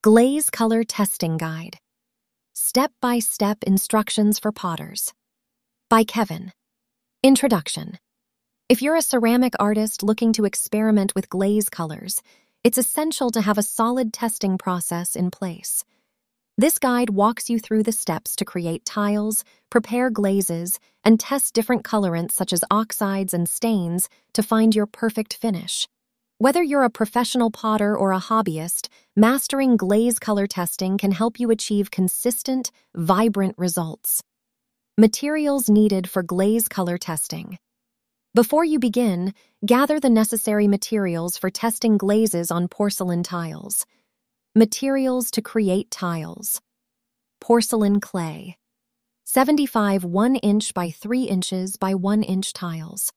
Glaze Color Testing Guide. Step-by-Step Instructions for Potters. By Kevin. Introduction. If you're a ceramic artist looking to experiment with glaze colors, it's essential to have a solid testing process in place. This guide walks you through the steps to create tiles, prepare glazes, and test different colorants such as oxides and stains to find your perfect finish. Whether you're a professional potter or a hobbyist, mastering glaze color testing can help you achieve consistent, vibrant results. Materials needed for glaze color testing. Before you begin, gather the necessary materials for testing glazes on porcelain tiles. Materials to create tiles. Porcelain clay. 75 1-inch by 3 inches by 1-inch tiles.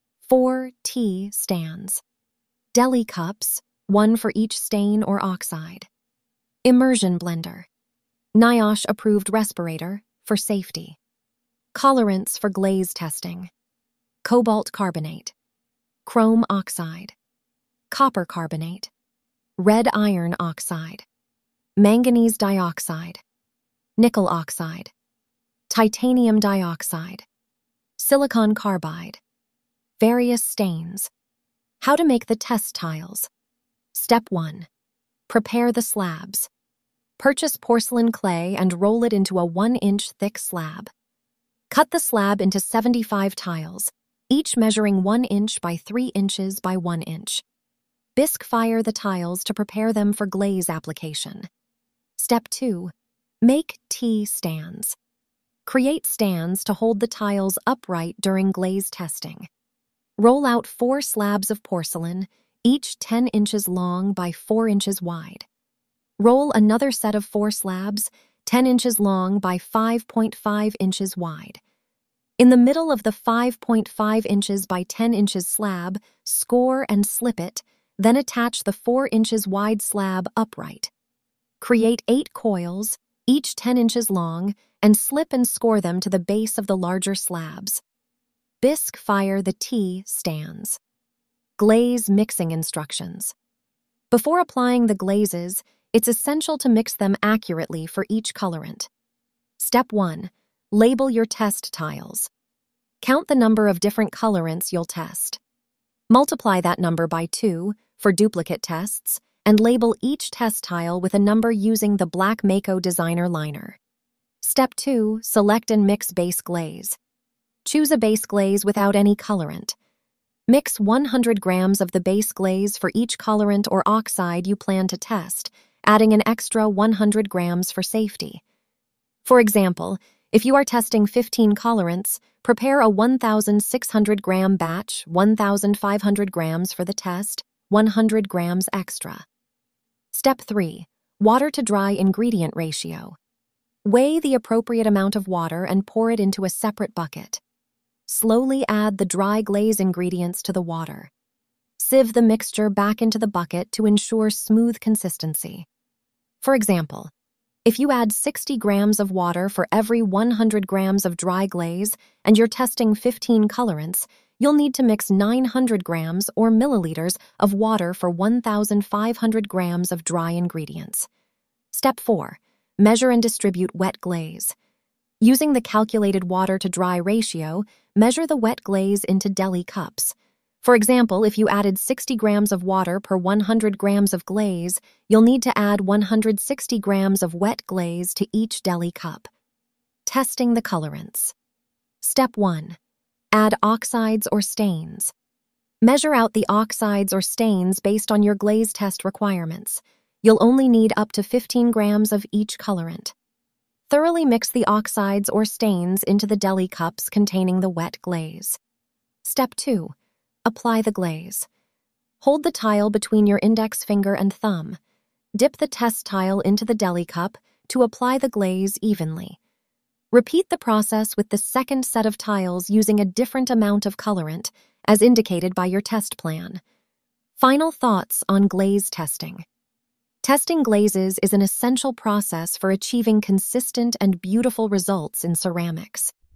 4 tea stands. Deli cups, 1 for each stain or oxide. Immersion blender. NIOSH-approved respirator for safety. Colorants for glaze testing. Cobalt carbonate. Chrome oxide. Copper carbonate. Red iron oxide. Manganese dioxide. Nickel oxide. Titanium dioxide. Silicon carbide. Various stains. How to make the test tiles. Step 1. Prepare the slabs. Purchase porcelain clay and roll it into a 1-inch thick slab. Cut the slab into 75 tiles, each measuring 1 inch by 3 inches by 1 inch. Bisque fire the tiles to prepare them for glaze application. Step 2. Make tea stands. Create stands to hold the tiles upright during glaze testing. Roll out 4 slabs of porcelain, each 10 inches long by 4 inches wide. Roll another set of 4 slabs, 10 inches long by 5.5 inches wide. In the middle of the 5.5 inches by 10 inches slab, score and slip it, then attach the 4 inches wide slab upright. Create 8 coils, each 10 inches long, and slip and score them to the base of the larger slabs. Bisque fire the tea stands. Glaze mixing instructions. Before applying the glazes, it's essential to mix them accurately for each colorant. Step 1. Label your test tiles. Count the number of different colorants you'll test. Multiply that number by 2 for duplicate tests, and label each test tile with a number using the Black Mako Designer Liner. Step 2. Select and mix base glaze. Choose a base glaze without any colorant. Mix 100 grams of the base glaze for each colorant or oxide you plan to test, adding an extra 100 grams for safety. For example, if you are testing 15 colorants, prepare a 1,600 gram batch, 1,500 grams for the test, 100 grams extra. Step 3. Water to dry ingredient ratio. Weigh the appropriate amount of water and pour it into a separate bucket. Slowly add the dry glaze ingredients to the water. Sieve the mixture back into the bucket to ensure smooth consistency. For example, if you add 60 grams of water for every 100 grams of dry glaze and you're testing 15 colorants, you'll need to mix 900 grams or milliliters of water for 1,500 grams of dry ingredients. Step 4. Measure and distribute wet glaze. Using the calculated water to dry ratio, measure the wet glaze into deli cups. For example, if you added 60 grams of water per 100 grams of glaze, you'll need to add 160 grams of wet glaze to each deli cup. Testing the colorants. Step 1. Add oxides or stains. Measure out the oxides or stains based on your glaze test requirements. You'll only need up to 15 grams of each colorant. Thoroughly mix the oxides or stains into the deli cups containing the wet glaze. Step 2. Apply the glaze. Hold the tile between your index finger and thumb. Dip the test tile into the deli cup to apply the glaze evenly. Repeat the process with the second set of tiles using a different amount of colorant, as indicated by your test plan. Final thoughts on glaze testing. Testing glazes is an essential process for achieving consistent and beautiful results in ceramics.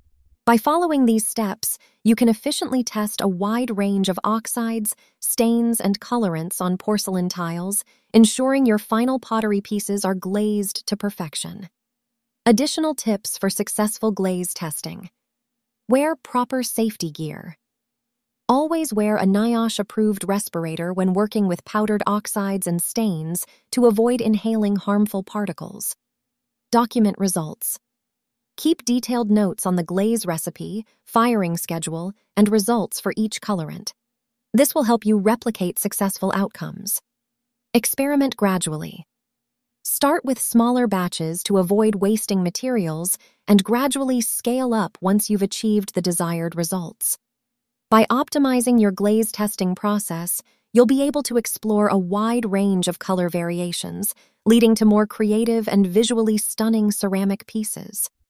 By following these steps, you can efficiently test a wide range of oxides, stains, and colorants on porcelain tiles, ensuring your final pottery pieces are glazed to perfection. Additional tips for successful glaze testing. Wear proper safety gear. Always wear a NIOSH-approved respirator when working with powdered oxides and stains to avoid inhaling harmful particles. Document results. Keep detailed notes on the glaze recipe, firing schedule, and results for each colorant. This will help you replicate successful outcomes. Experiment gradually. Start with smaller batches to avoid wasting materials and gradually scale up once you've achieved the desired results. By optimizing your glaze testing process, you'll be able to explore a wide range of color variations, leading to more creative and visually stunning ceramic pieces.